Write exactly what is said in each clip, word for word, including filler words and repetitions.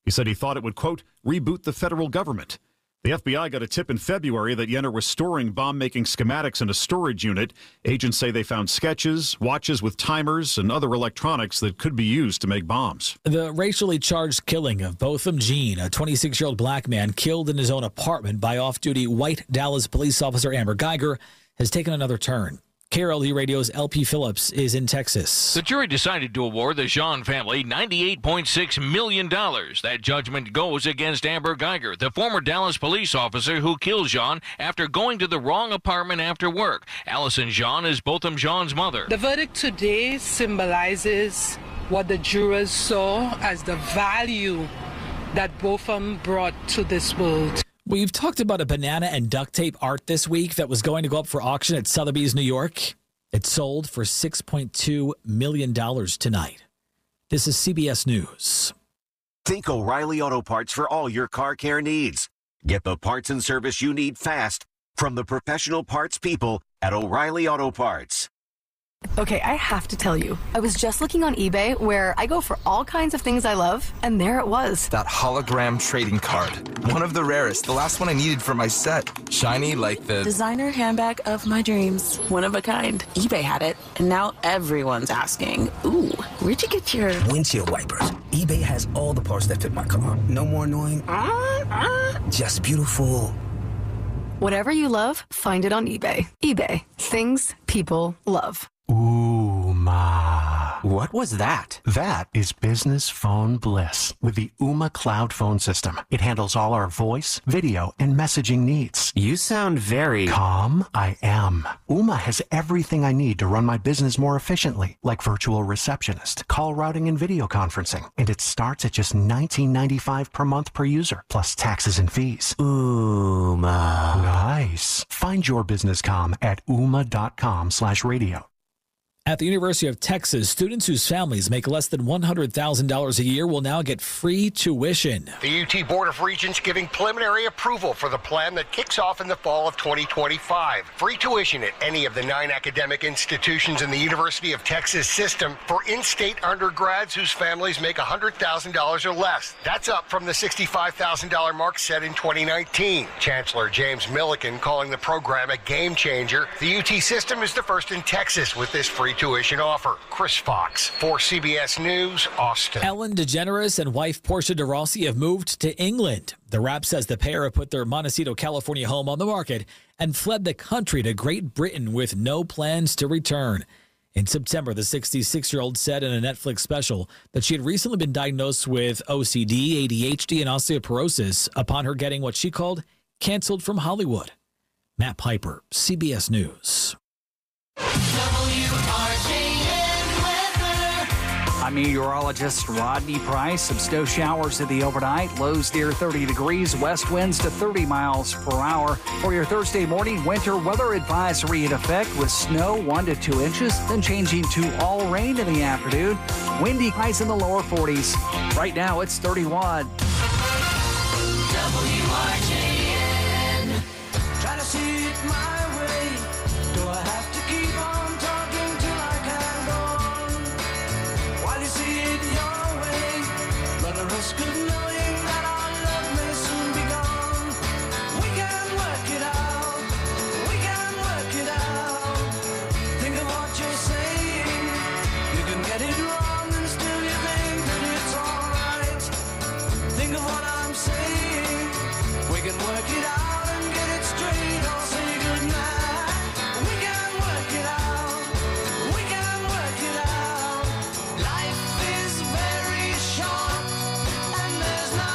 He said he thought it would, quote, reboot the federal government. The F B I got a tip in February that Yenner was storing bomb-making schematics in a storage unit. Agents say they found sketches, watches with timers, and other electronics that could be used to make bombs. The racially charged killing of Botham Jean, a twenty-six-year-old black man killed in his own apartment by off-duty white Dallas police officer Amber Geiger, has taken another turn. K R L D Radio's L P Phillips is in Texas. The jury decided to award the Jean family ninety-eight point six million dollars. That judgment goes against Amber Geiger, the former Dallas police officer who killed Jean after going to the wrong apartment after work. Allison Jean is Botham Jean's mother. The verdict today symbolizes what the jurors saw as the value that Botham brought to this world. We've talked about a banana and duct tape art this week that was going to go up for auction at Sotheby's, New York. It sold for six point two million dollars tonight. This is C B S News. Think O'Reilly Auto Parts for all your car care needs. Get the parts and service you need fast from the professional parts people at O'Reilly Auto Parts. Okay, I have to tell you, I was just looking on eBay where I go for all kinds of things I love, and there it was. That hologram trading card. One of the rarest. The last one I needed for my set. Shiny like the... designer handbag of my dreams. One of a kind. eBay had it, and now everyone's asking, ooh, where'd you get your... windshield wipers. eBay has all the parts that fit my car. No more annoying... Uh, uh, just beautiful... Whatever you love, find it on eBay. eBay. Things people love. Ooh, ma. What was that? That is business phone bliss with the Ooma Cloud Phone System. It handles all our voice, video, and messaging needs. You sound very... calm. I am. Ooma has everything I need to run my business more efficiently, like virtual receptionist, call routing, and video conferencing. And it starts at just nineteen ninety-five per month per user, plus taxes and fees. Ooma. Nice. Find your business calm at ooma.com slash radio. At the University of Texas, students whose families make less than one hundred thousand dollars a year will now get free tuition. The U T Board of Regents giving preliminary approval for the plan that kicks off in the fall of twenty twenty-five. Free tuition at any of the nine academic institutions in the University of Texas system for in-state undergrads whose families make one hundred thousand dollars or less. That's up from the sixty-five thousand dollars mark set in twenty nineteen. Chancellor James Milliken calling the program a game changer. The U T system is the first in Texas with this free tuition offer. Chris Fox for C B S News, Austin. Ellen DeGeneres and wife Portia de Rossi have moved to England. The Wrap says the pair have put their Montecito, California home on the market and fled the country to Great Britain with no plans to return. In September, the sixty-six-year-old said in a Netflix special that she had recently been diagnosed with O C D, A D H D, and osteoporosis upon her getting what she called canceled from Hollywood. Matt Piper, C B S News. I'm meteorologist Rodney Price. Some snow showers in the overnight. Lows near thirty degrees. West winds to thirty miles per hour. For your Thursday morning, winter weather advisory in effect with snow one to two inches, then changing to all rain in the afternoon. Windy highs in the lower forties. Right now, it's thirty-one. W R J N. Try to see it my way. Do I have to keep on talking till I can go on? While you see it your way, run a risk of knowing that our love may soon be gone. We can work it out. We can work it out. Think of what you're saying. You can get it wrong and still you think that it's alright. Think of what I'm saying. We can work it out and get it straight or say goodnight. We can work it out. We can work it out. Life is very short and there's no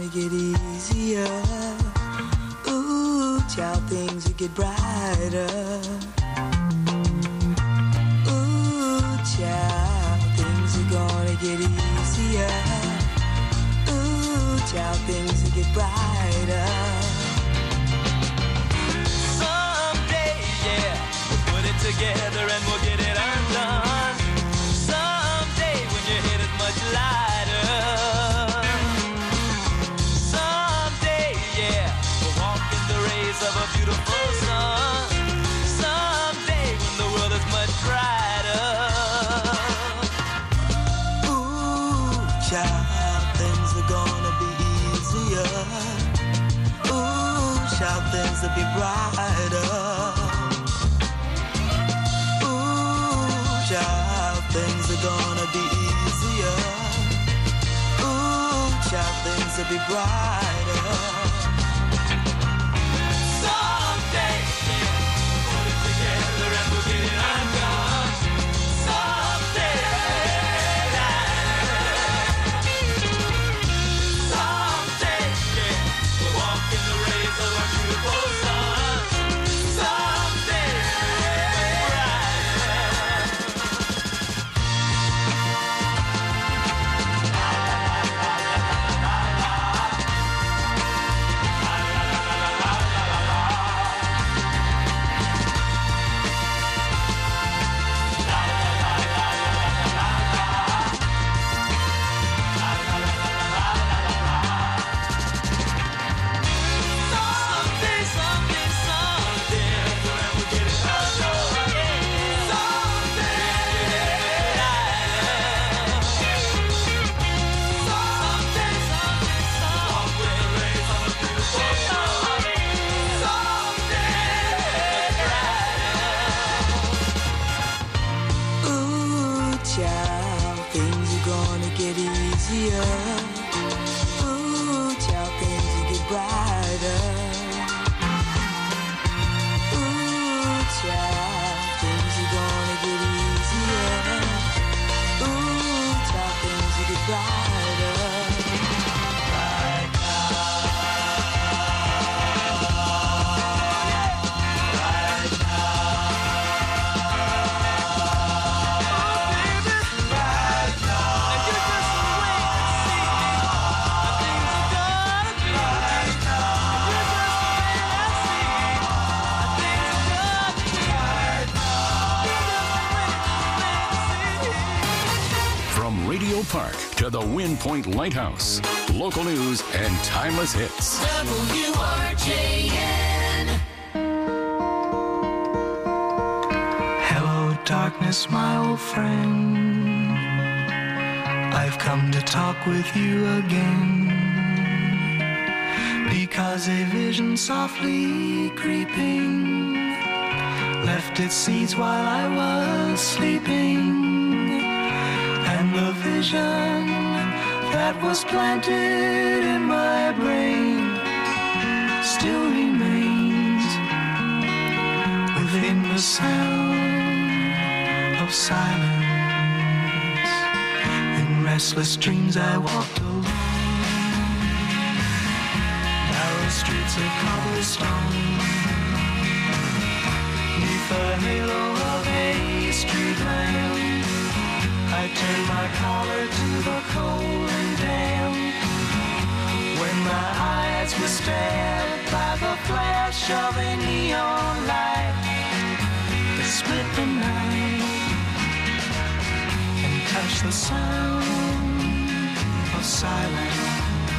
get easier. Ooh, child, things will get brighter. Ooh, child, things are gonna get easier. Ooh, child, things will get brighter. Someday, yeah, we'll put it together and we'll get it undone. Someday, when your head is much lighter. Someday, yeah, we'll walk in the rays of a beautiful sun. Someday, when the world is much brighter. Ooh, child, things are gonna be easier. Ooh, child, things will be brighter. Ooh, child, things are gonna be easier. Ooh, child, things will be brighter. Someday, yeah, put it together and we'll get it undone. Someday, someday, yeah, we'll walk in the rays of a beautiful sun. Someday, someday, someday, someday, we'll get it undone. Someday, someday, someday, walk with the rays of a beautiful sun. Someday, ooh, child, things are gonna get easier. Ooh, child, things will get brighter. Ooh, child, things are gonna get easier. Ooh, child, things will get brighter. Right now. Right From Radio Park to the Wind Point Lighthouse, local news and timeless hits. W R J N. Hello, darkness, my old friend. I've come to talk with you again. Because a vision softly creeping left its seeds while I was sleeping. And the vision that was planted in my brain still remains within the sound of silence. In restless dreams I walked alone, narrow streets of cobblestone, neath the halo of a street lamp. I turned my collar to the cold and damp. When my eyes were stabbed by the flash of a neon light that split the night and touched the sound of silence.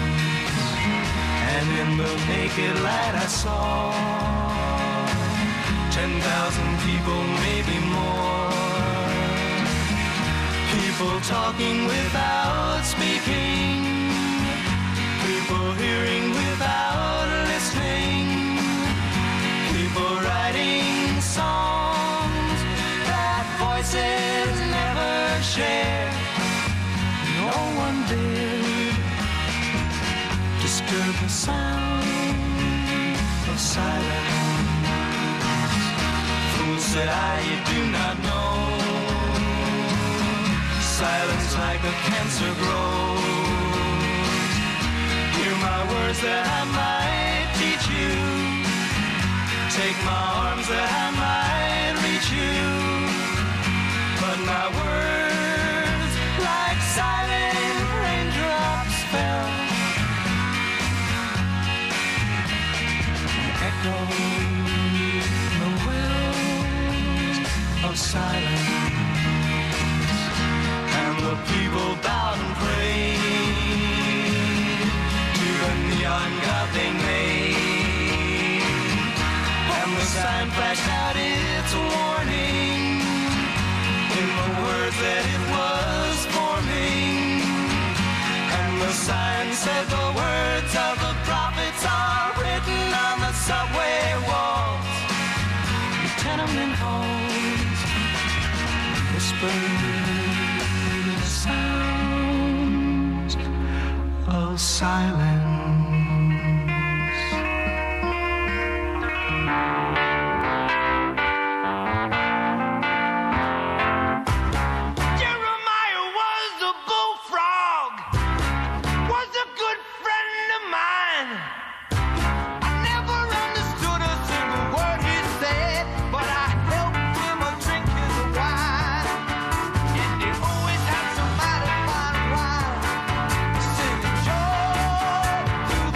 And in the naked light I saw ten thousand people, maybe more. People talking without speaking, people hearing without listening, people writing songs that voices never share. No one dared disturb the sound of silence. Fool, said I, you do not know. Silence like a cancer grows. Hear my words that I might teach you. Take my arms that I might reach you. But my words, like silent raindrops, fell. Echoed the wells of silence. And the people bowed and prayed to the neon god they made. And the sign flashed out its warning in the words that it was forming. And the sign said the words of the prophets are written on the subway walls, the tenement halls, whispered sounds of silence. Jeremiah was a bullfrog, was a good friend of mine. I never understood a single word he said, but I helped him a drink his wine. And he always had somebody fine wine, singing joy to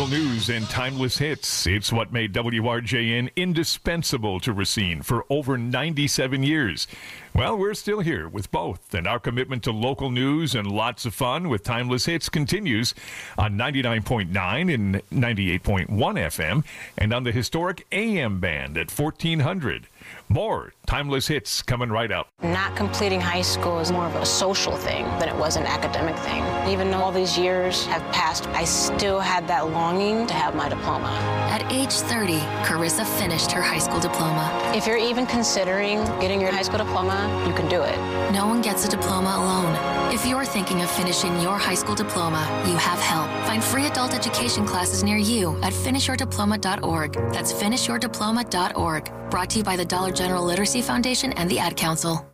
Local news and timeless hits. It's what made W R J N indispensable to Racine for over ninety-seven years. Well, we're still here with both, and our commitment to local news and lots of fun with timeless hits continues on ninety-nine point nine and ninety-eight point one F M and on the historic A M band at fourteen hundred. More timeless hits coming right up. Not completing high school is more of a social thing than it was an academic thing. Even though all these years have passed, I still had that longing to have my diploma. At age thirty, Carissa finished her high school diploma. If you're even considering getting your high school diploma, you can do it. No one gets a diploma alone. If you're thinking of finishing your high school diploma, you have help. Find free adult education classes near you at finish your diploma dot org. That's finish your diploma dot org. Brought to you by the Dollar General Literacy Foundation and the Ad Council.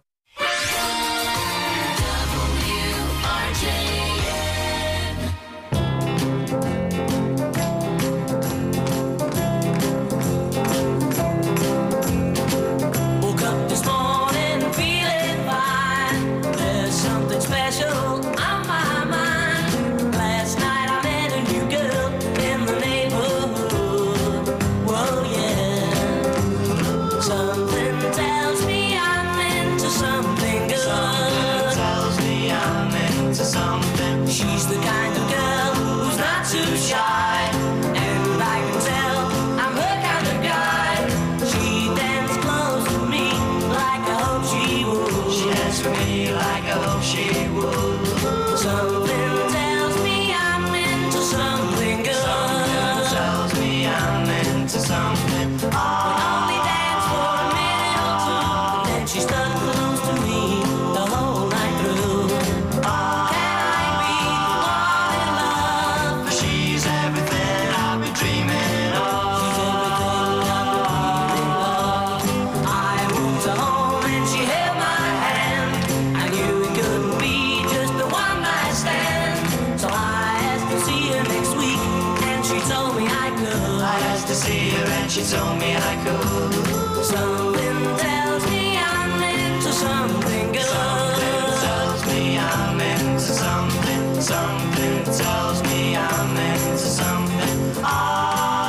Woke up this morning feeling fine. There's something special on my mind. Last night I met a new girl in the neighborhood. Whoa, yeah. Something tells me I'm into something good. Something tells me I'm into something. She's the kind of girl who's not too shy, and I can tell I'm her kind of guy. She dances close to me like I hope she would. She dances for me like I hope she would. Something tells me I'm into something good. Something tells me I'm into something. Oh. She stuck close to me the whole night through. Oh, can I be the one in love? She's everything I've been dreaming of. She's everything I've been dreaming of. I moved her home and she held my hand. I knew it couldn't be just the one night stand. So I asked to see her next week, and she told me I could. I asked to see her and she told me I could. Something tells me something good. Something tells me I'm into something. Something tells me I'm into something. Oh.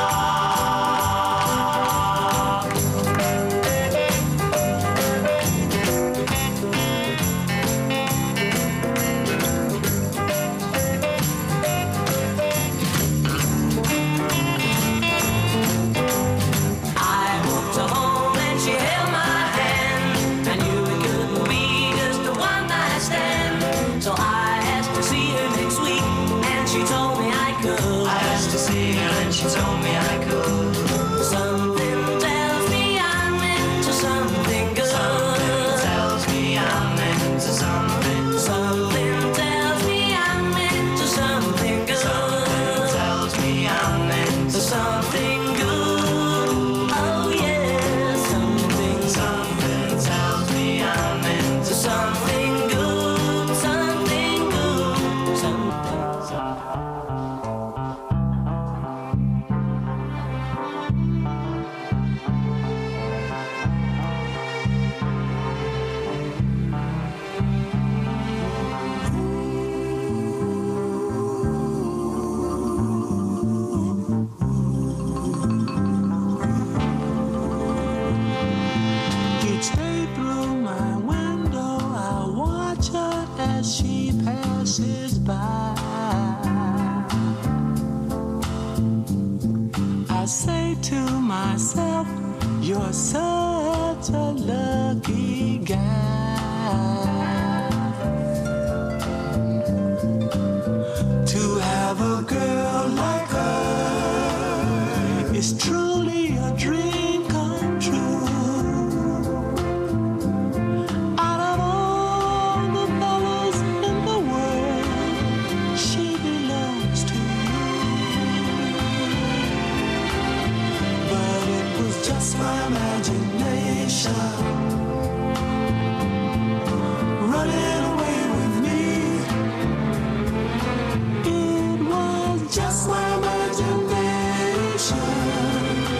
I walked her home and she held my hand. I knew it couldn't be just a one night stand. So I asked to see her next week, and she told me I could. I asked to see her and she told me I could. Something tells me I'm into something good. Something tells me I'm into something. Something tells me I'm into something good. Something tells me I'm into something good. Oh yeah, something, something tells me I'm into something good, something good, something, something. Each day through my window, I watch her as she passes by. I say to myself, you're such a lucky guy to have a girl like her. Is truly a dream come true. Out of all the fellas in the world, she belongs to me. But it was just my imagination running away with me. It was just my imagination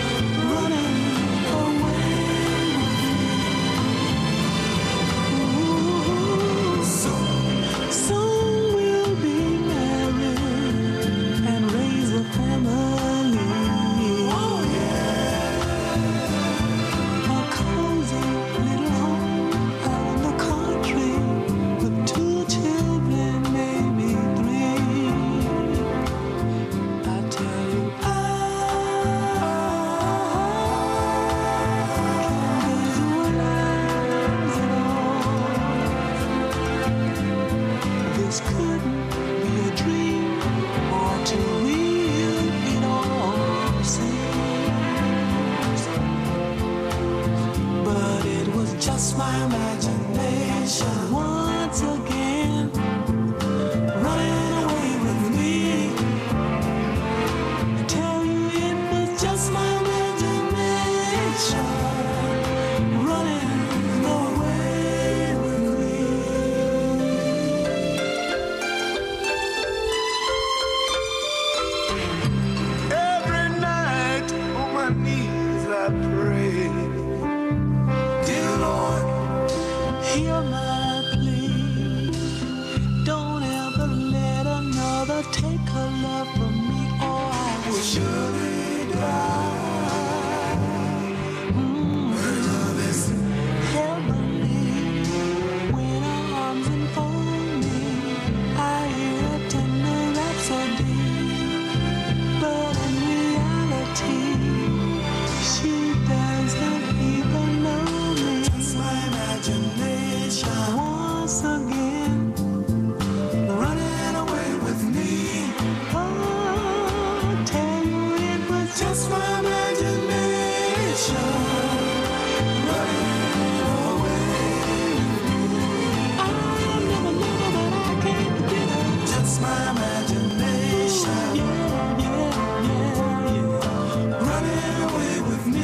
just my imagination. Once again, running away with me. I tell you it was just my imagination. Running away with me. Every night on my knees I pray, dear Lord, hear my plea. Don't ever let another take her love from me, or I will surely die. Mm. Her love is heavenly. When her arms enfold me, I hear a tender rhapsody. But in reality, she doesn't even know me. Just my imagination. Once again, running away with me. Oh, tell you it was just my imagination. Running away with me. I never knew, but I can't forget it. Just my imagination. Yeah, yeah, yeah, yeah. Running away with me.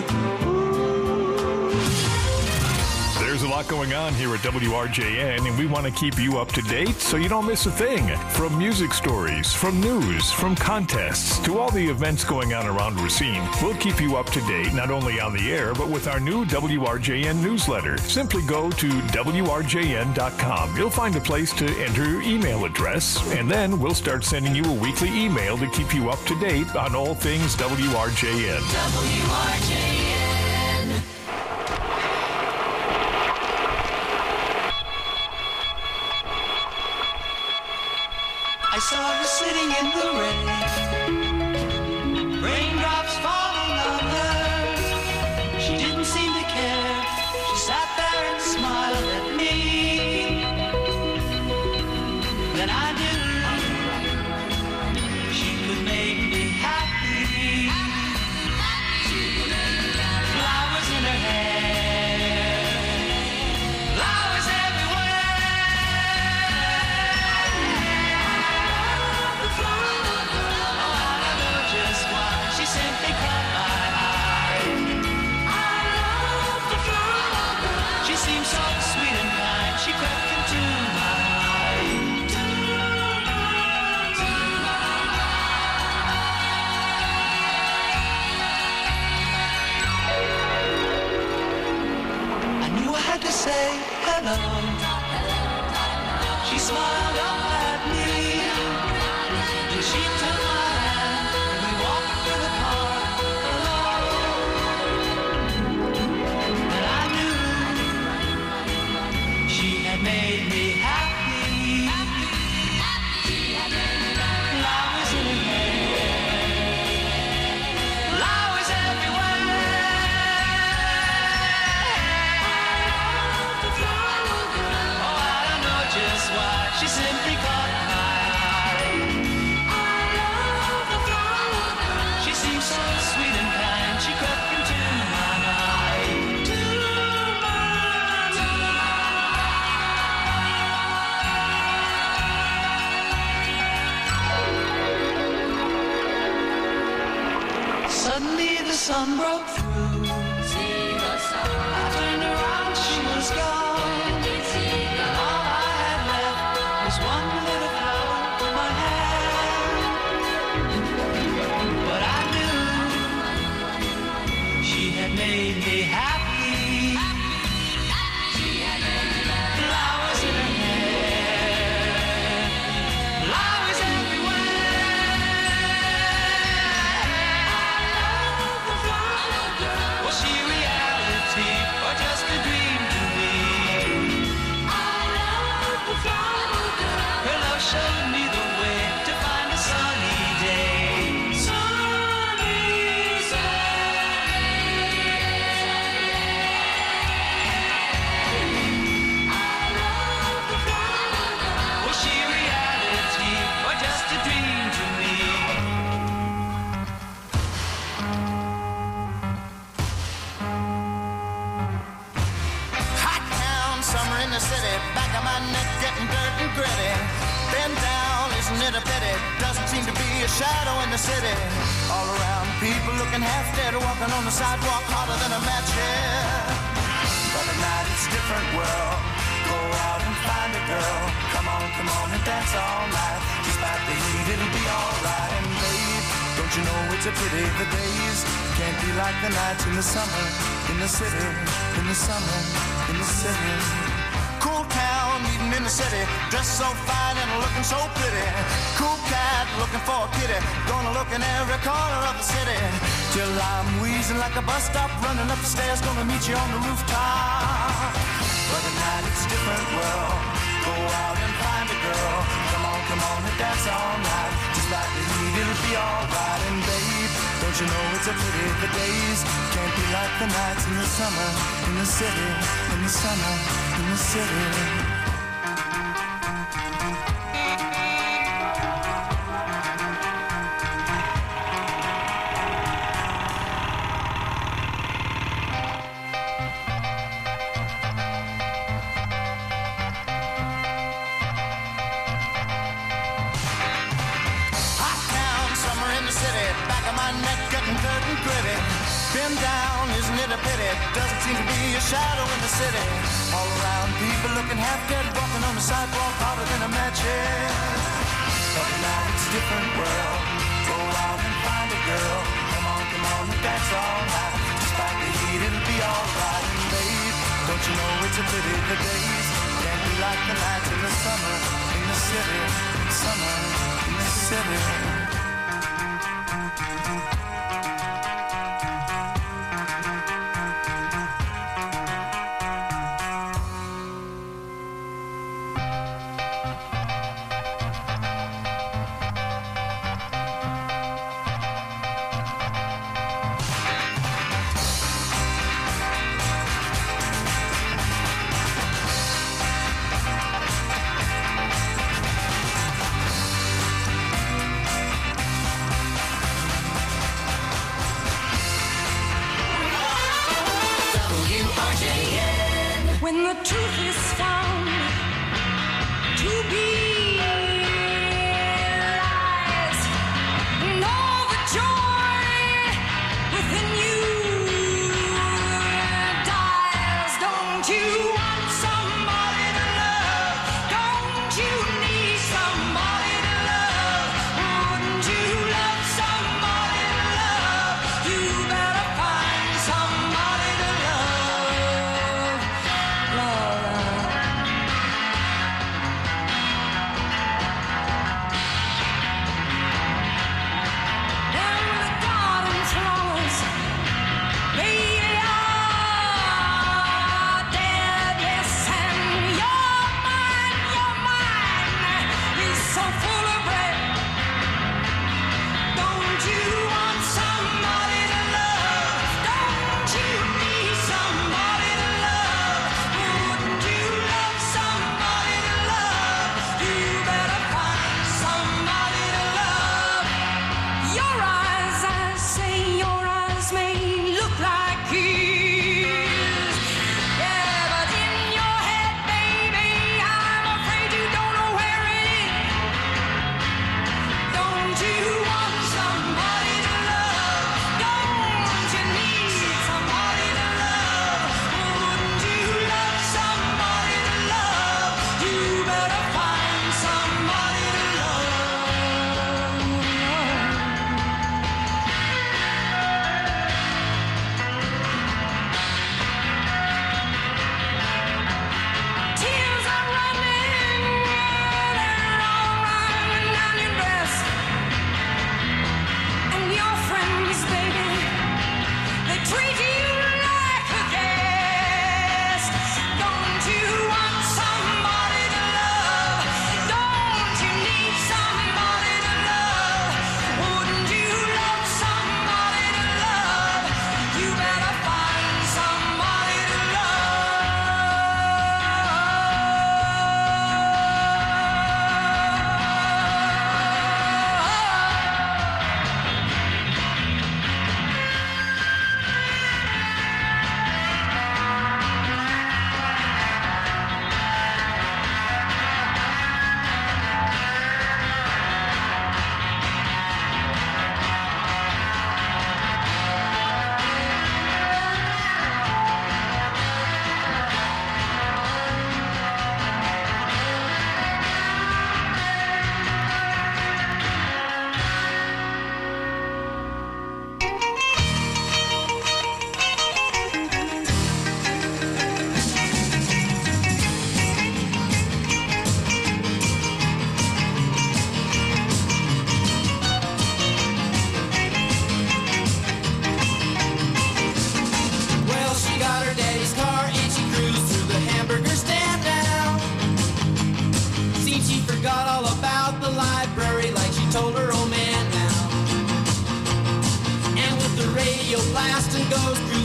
There's a lot going on here at W R J N, and we want to keep you up to date so you don't miss a thing. From music stories, from news, from contests, to all the events going on around Racine, we'll keep you up to date not only on the air, but with our new W R J N newsletter. Simply go to W R J N dot com. You'll find a place to enter your email address, and then we'll start sending you a weekly email to keep you up to date on all things W R J N. W R J N. I saw her sitting in the rain, raindrops falling on her. She didn't seem to care. She sat there and smiled at me. Then I knew she could make me happy. Flowers in her hair, flowers everywhere. Oh, I don't know just why. She simply caught my eye. She seemed so sweet and kind. She crept into my I knew I had to say hello. She smiled up at me. Then she took my hand and we walked through the park alone. And I knew she had made me happy. Flowers in her hair, flowers everywhere. Oh, I don't know just why. She simply caught my eye. She seemed so sweet and kind. She crept into my mind. Suddenly the sun broke through. I turned around, she was gone. All I had left was one little flower in my hand. But I knew she had made me happy. Flowers in her hair, flowers everywhere. Oh, in the city, back of my neck getting dirt and gritty. Bend down, isn't it a pity? Doesn't seem to be a shadow in the city. All around, people looking half dead, walking on the sidewalk harder than a match here. But at night it's a different world. Go out and find a girl. Come on, come on and dance all night. Despite the heat, it'll be alright. And babe, don't you know it's a pity the days can't be like the nights in the summer, in the city, in the summer, in the city. Cool town, meeting in the city, dressed so fine and looking so pretty. Cool cat, looking for a kitty, gonna look in every corner of the city. Till I'm wheezing like a bus stop, running up the stairs, gonna meet you on the rooftop. But at night it's a different world. Go out and find a girl. Come on, come on and dance all night. Just like the heat, it'll be alright. And babe, don't you know it's a pity the days can't be like the nights in the summer, in the city, in the summer, in the city. Been down, isn't it a pity? Doesn't seem to be a shadow in the city. All around, people looking half dead, walking on the sidewalk harder than a match here. But now it's a different world. Go out and find a girl. Come on, come on and dance all night. Despite the heat, it'll be alright. And babe, don't you know it's a pity the days can't be like the nights in the summer, in the city, summer, in the city. When the truth is found to be lies, and all the joy within you dies. Don't you want somebody to love? Don't you need somebody to love? Wouldn't you love somebody to love? You better find somebody to love. Love, love.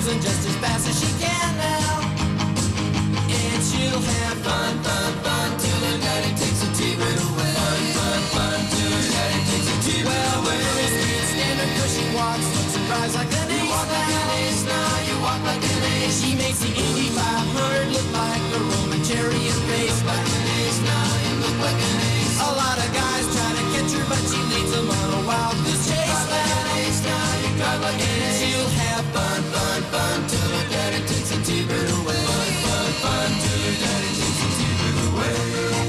cruising just as fast as she can now. And she'll have fun, fun, fun till her daddy takes a T-bird away. Fun, fun, fun till her daddy takes a T-bird well, away. Well, the girls can't stand her 'cause she walks, looks and drives like an ace. You walk like an ace now, you walk like an ace. She makes the Indy five hundred look like a Roman chariot race. Like an ace now, you look like an ace. A lot of guys try to catch her, but she leads them on a wild goose chase. Like an ace now, you drive like an ace. She'll have fun, fun, fun till her daddy takes a T-bird away. Fun, fun, fun till her daddy takes a T-bird away.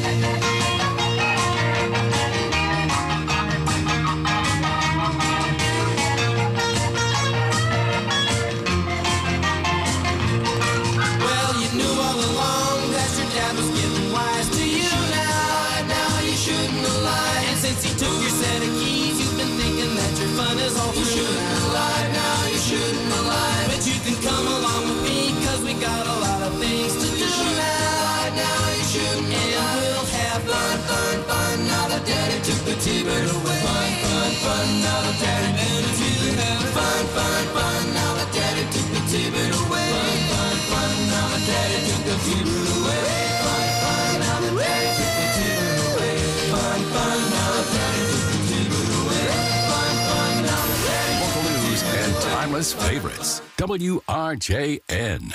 Since he took your set of keys, you've been thinking that your fun is all through. You shouldn't have lied now, you shouldn't have lied. But you can come along with me, cause we got a lot of things to do now. Now you shouldn't have lied. And we'll have fun, fun, fun. Now the daddy took the T-bird away. Fun, fun, fun. Now the daddy took the T-bird away. Fun, fun, fun. Now the daddy took the T-bird away. Fun, fun, fun. Now the daddy took the T-bird away. Fun, fun. Now the daddy took the T-bird away. Fun, fun. Now the daddy took the T-bird away. Fun, fun. Now the daddy. Local news and timeless favorites. W R J N.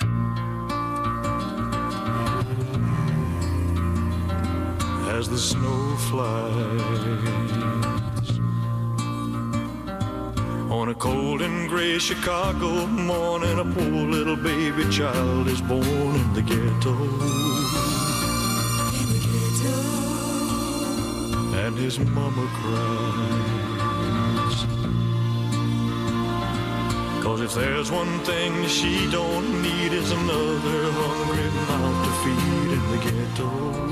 As the snow flies on a cold and gray Chicago morning, a poor little baby child is born in the ghetto. In the ghetto. And his mama cries, 'cause if there's one thing she don't need, is another hungry mouth to feed in the ghetto.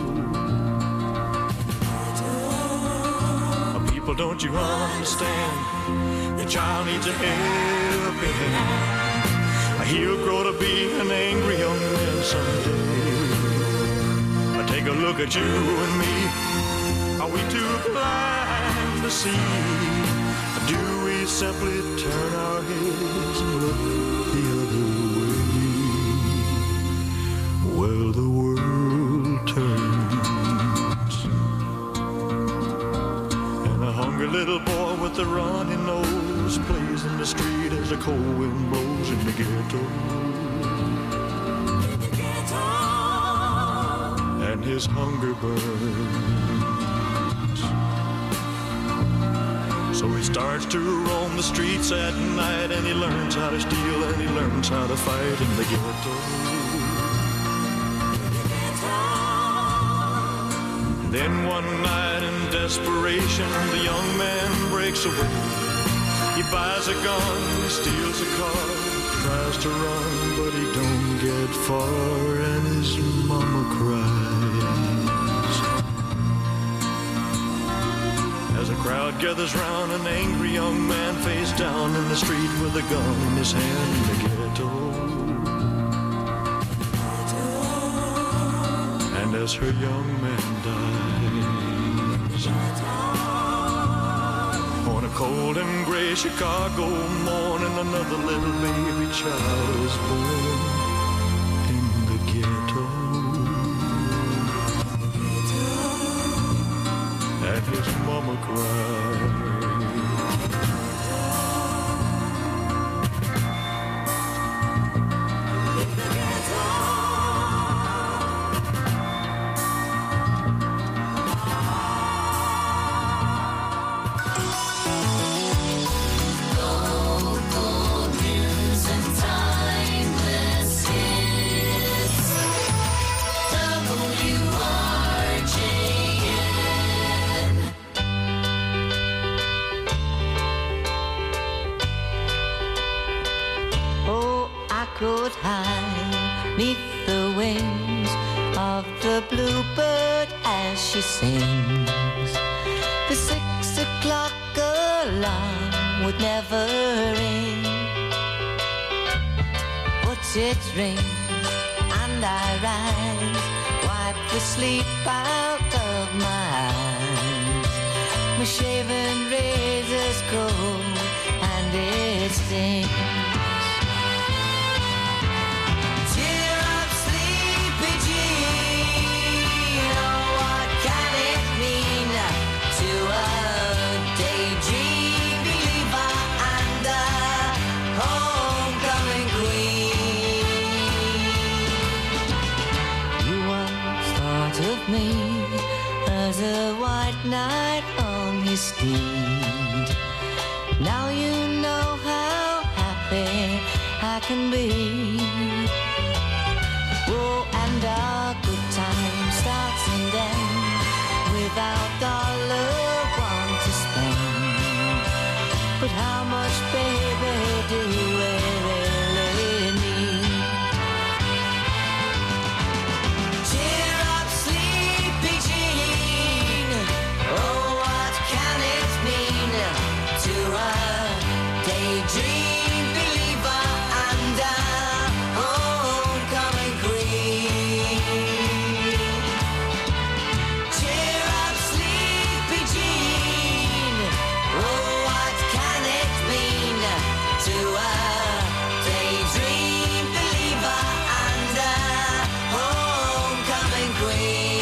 People, don't you understand? The child needs a helping hand. He'll grow to be an angry young man someday. Take a look at you and me. Are we too blind to see? Do we simply turn our heads and look the other way? Well, the world turns, and a hungry little boy with a runny nose plays in the street as the cold wind blows in the ghetto. In the ghetto. And his hunger burns, so he starts to roam the streets at night, and he learns how to steal, and he learns how to fight in the ghetto. Then one night in desperation, the young man breaks away. He buys a gun, he steals a car, tries to run, but he don't get far, and his mama cries. As a crowd gathers round, an angry young man face down in the street with a gun in his hand in the ghetto. And as her young man dies, on a cold and gray Chicago morning, another little baby child is born in the ghetto. And his mama cried. Could hide neath the wings of the bluebird as she sings. The six o'clock alarm would never ring, but it rings and I rise, wipe the sleep out of my eyes. My shaven razor's cold and it stings. me as a white knight on his steed. Now you know how happy I can be. Oh, and our good time starts and ends without our loved one to spend. But how much, baby, do we really need? Cheer up, sleepy Jean. Oh, what can it mean to a daydream believer and a homecoming queen? Cheer up, sleepy Jean. Oh, what can it mean to a daydream believer and a homecoming queen?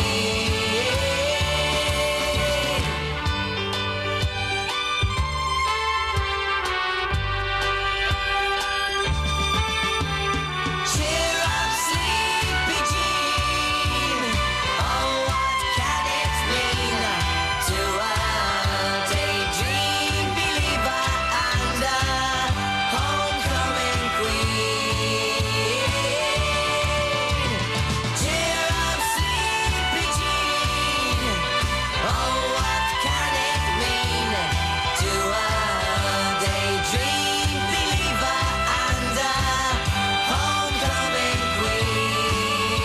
Cheer up, sleepy Jean. Oh, what can it mean to a daydream believer and a homecoming queen? Cheer up, sleepy Jean. Oh, what can it mean to a daydream believer and a homecoming queen?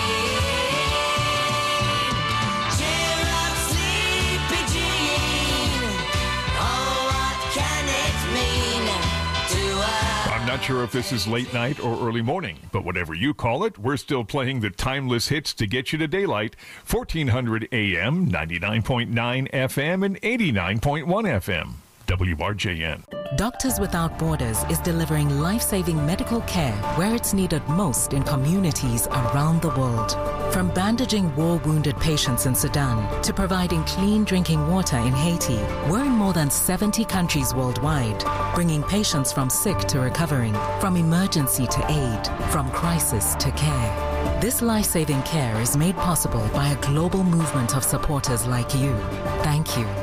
Cheer up, sleepy Jean. Oh, what can it mean to a I'm not sure if this is late night or early morning, but whatever you call it, we're still playing the timeless hits to get you to daylight. fourteen hundred A M, ninety-nine point nine F M, and eighty-nine point one F M. W R J N. Doctors Without Borders is delivering life-saving medical care where it's needed most in communities around the world. From bandaging war-wounded patients in Sudan to providing clean drinking water in Haiti, we're in more than seventy countries worldwide, bringing patients from sick to recovering, from emergency to aid, from crisis to care. This life-saving care is made possible by a global movement of supporters like you. Thank you.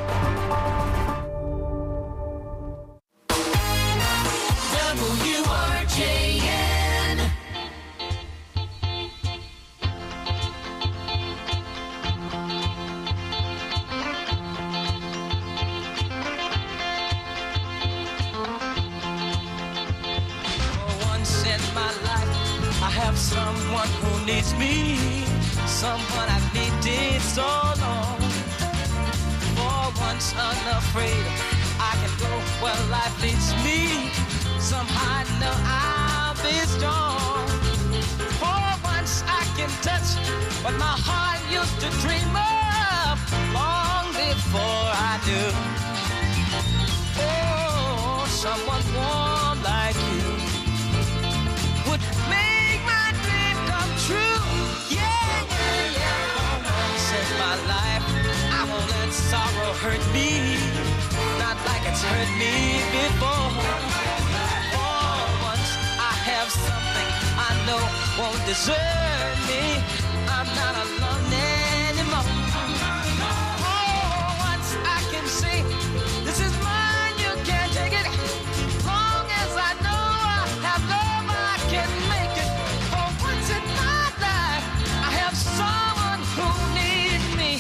W R J N. For once in my life, I have someone who needs me, someone I've needed so long. For once unafraid, I can go where life leads me. Somehow I know I'll be strong. For once I can touch what my heart used to dream of long before I do. Oh, someone warm like you would make my dream come true. Yeah, yeah, yeah. For once in my life, I won't let sorrow hurt me, not like it's hurt me before. Have something I know won't desert me. I'm not alone anymore. Oh, once I can say, this is mine, you can't take it. Long as I know I have love, I can make it. For once in my life, I have someone who needs me.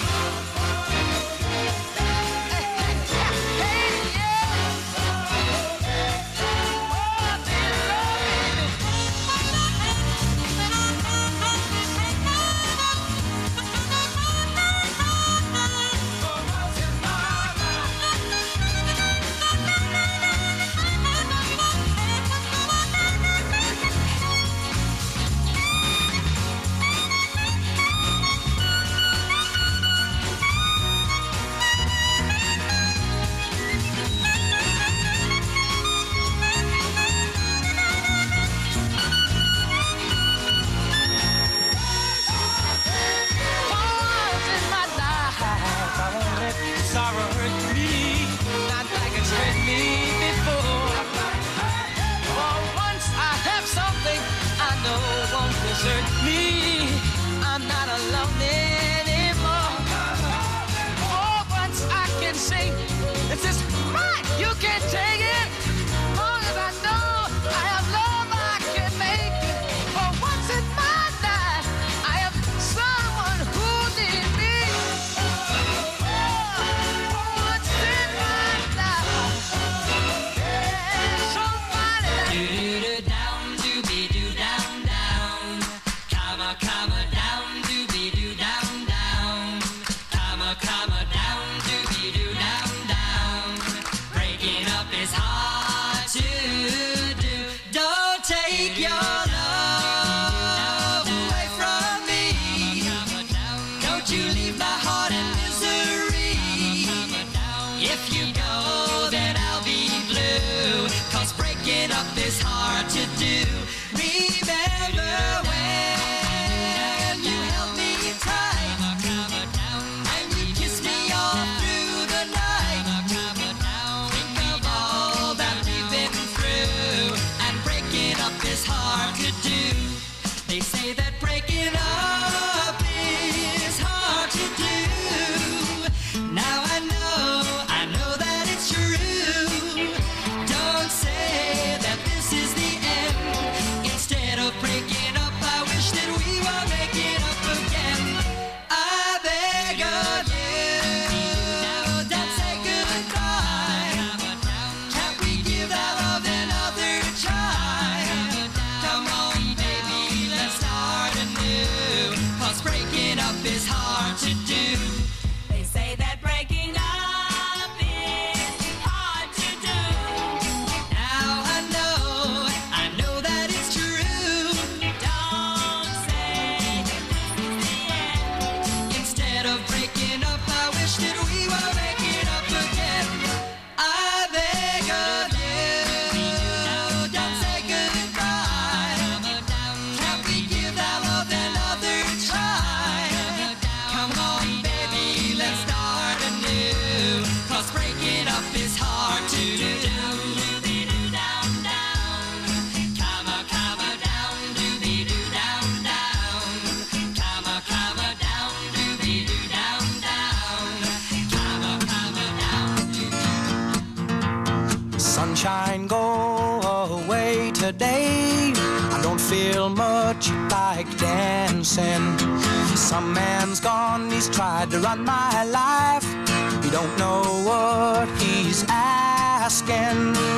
is hard to do. Remember when you held me tight and you kissed me all through the night. Think of all that we've been through, and breaking up is hard to do. They say that breaking up is hard to do. Now I know, I know that it's true. Don't say that this is the end. Instead of breaking up, I wish that we were making up again. I beg of you, don't say goodbye. Can't we give that love another try? Come on, baby, let's start anew. 'Cause breaking up is hard to do. They say that breaking up is hard to do. Now I know, I know that it's true. Don't say that this is the end. Instead of breaking up, I wish that we were making up again. I beg of you, don't say goodbye. Can't we give that love another try? Come on, baby, let's start anew. 'Cause breaking up is hard to do. Down, down. Come on, come on, down, doobie-doo, down, down. Come on, come on, down, doobie-doo, down, down. Come on, come on, down. Sunshine, go away today. I don't feel much like dancing. Some man's gone, he's tried to run my life. He don't know what he's asking.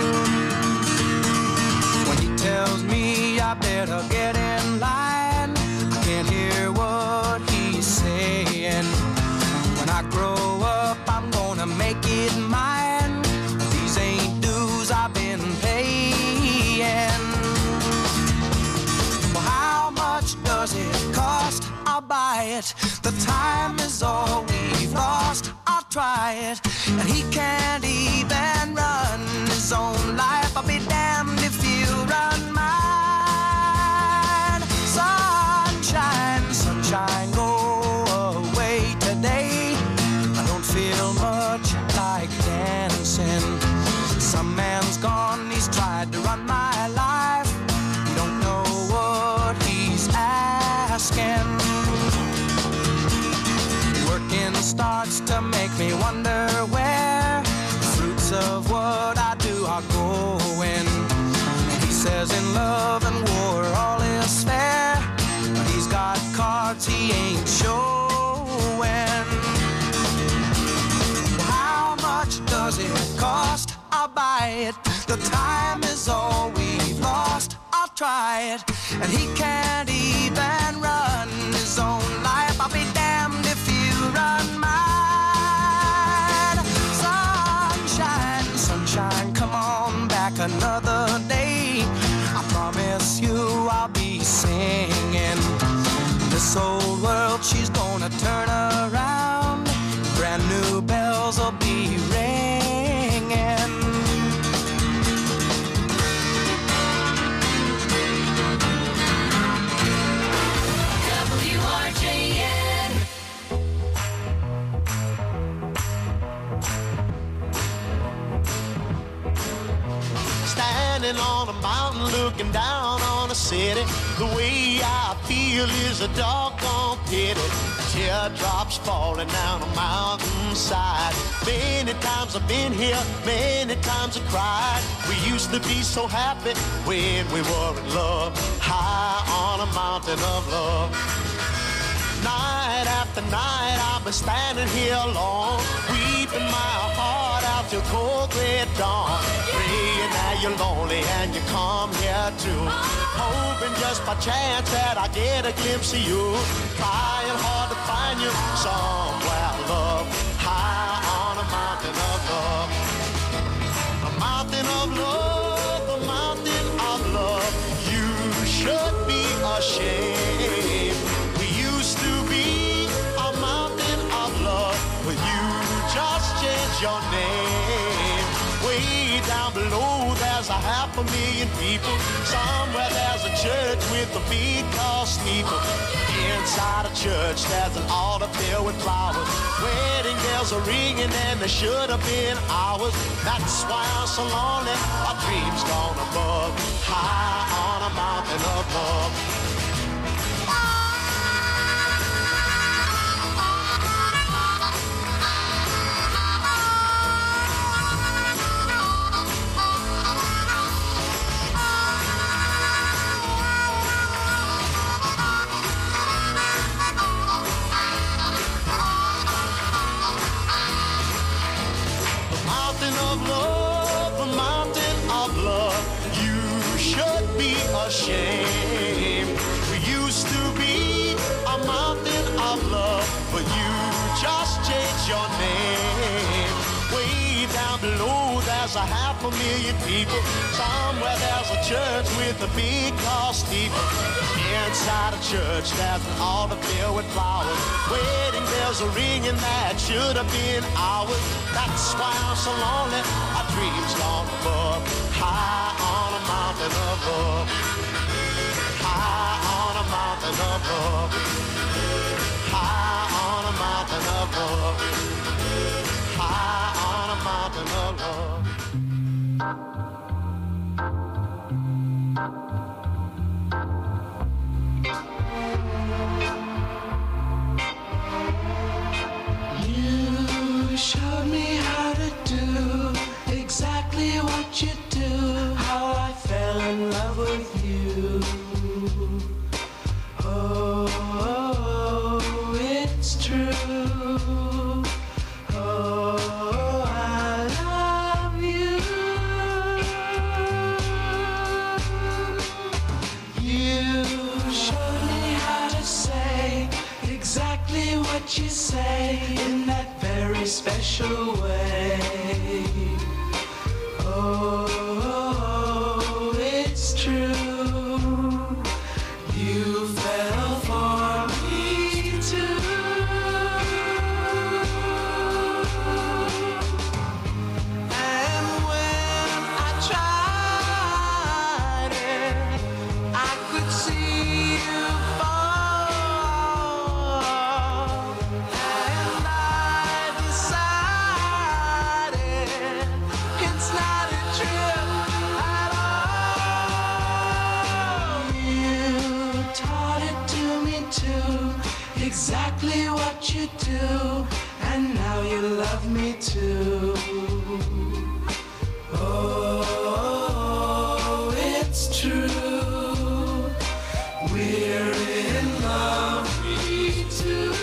When he tells me I better get in line, I can't hear what he's saying. When I grow up, I'm gonna make it mine. These ain't dues I've been paying. Well, how much does it cost? I'll buy it. The time is all we've lost. I'll try it. And he can't even run his own life. I'll be damned if you run mine. Sunshine, sunshine, go away today. I don't feel much like dancing. Some man's gone, he's tried to run my life. You don't know what he's asking. Working starts to make me wonder where the fruits of what I do are going. He says in love and war all is fair, but he's got cards he ain't showing. How much does it cost? I'll buy it. The time is all we've lost. I'll try it. And he can't even run his own life. I'll be damned if you run mine. Sunshine, sunshine, come on back another day. I promise you I'll be singing. This old world, she's gonna turn around. Brand new bells will be ringing. W R J N. Standing on a mountain looking down on a city. The way I feel is a doggone pity. Teardrops falling down a mountainside. Many times I've been here, many times I cried. We used to be so happy when we were in love. High on a mountain of love. Night after night I've been standing here alone, weeping my heart out till cold red dawn. Praying that you're lonely and you come here too. Hoping just by chance that I get a glimpse of you. Trying hard to find you somewhere, love. High on a mountain of love. A mountain of love, a mountain of love. You should be ashamed. We used to be a mountain of love, but you just changed your name. Way down below there's a half half a million people. Somewhere there's a church with a big tall steeple. Inside a church there's an altar filled with flowers. Wedding bells are ringing and they should have been ours. That's why I'm so lonely. Our dreams gone above, high on a mountain above. Shame. We used to be a mountain of love, but you just changed your name. Way down below there's a half a million people. Somewhere there's a church with a big tall steeple. Inside a church there's an altar filled with flowers. Wedding bells are ringing that should have been ours. That's why I'm so lonely. Our dreams gone above, high on a mountain above. High on a mountain above. High on a mountain above. High on a mountain above. You showed me how to do exactly what you do. How I fell in love with you. Oh, oh, it's true. Oh, I love you. You showed me how to say exactly what you say in that very special way. Oh, oh, it's true. You fell for me too. And when I tried it, I could see you fall. And I decided it's not a trip at all. You taught it to me too, exactly what you do, and now you love me too. Oh, it's true, we're in love, me too.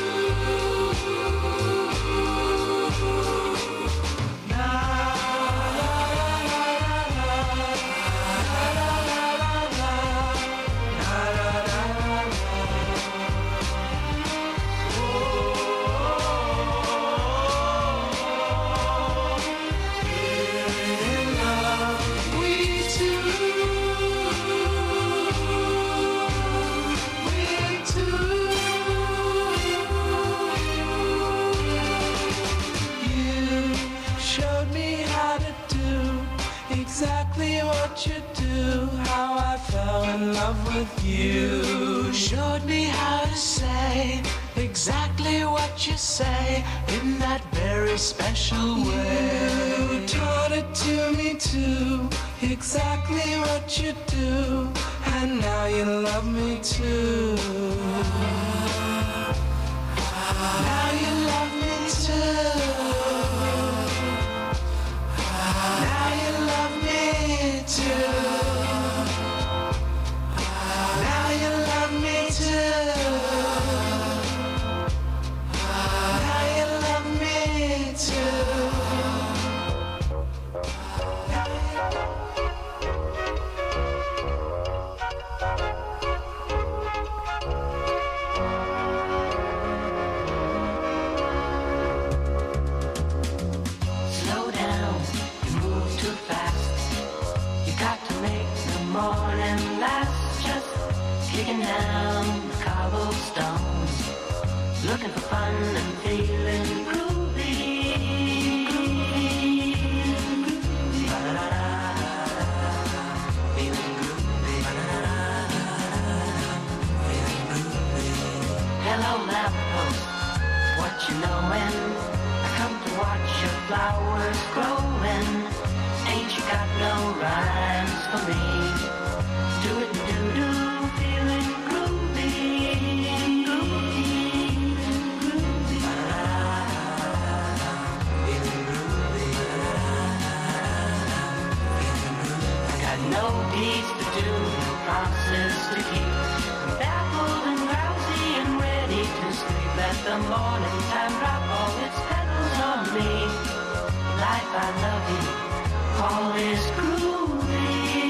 Exactly what you do, how I fell in love with you. Showed me how to say exactly what you say in that very special way. You taught it to me too, exactly what you do, and now you love me too. Now you love me too. Now you love me too. Now you love me too. Now you love me too. Slow down, you move too fast. You got to make the morning last. Just kicking down the cobblestones, looking for fun and feeling groovy. Ba-da-da-da. lamppost. What you knowin'? I come to watch your flowers growin'. Ain't you got no rhymes for me? Do it and do-do, feeling groovy. Groovy, groovy. Feeling groovy. I got no deeds to do, no promises to keep. I'm baffled and drowsy and ready to sleep. Let the morning time drop all its petals on me. Life, I love you. All is groovy.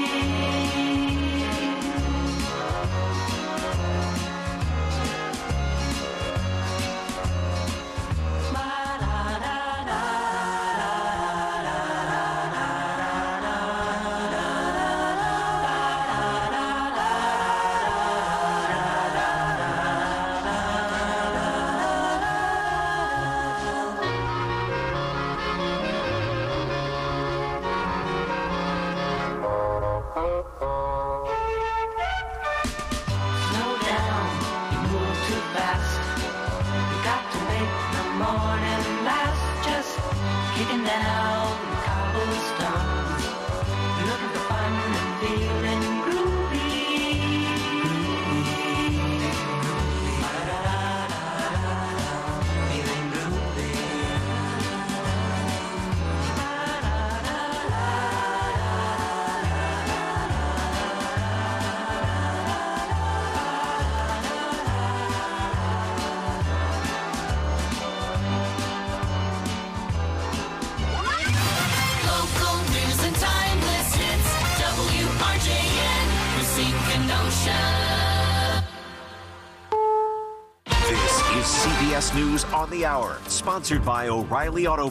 Slow down, you move too fast. You got to make the morning last. Just kicking down cobblestones, looking for fun and feeling groovy. Feeling groovy. Local news and timeless hits. W R J N, Racine Kenosha. This is C B S News on the Hour, sponsored by O'Reilly Auto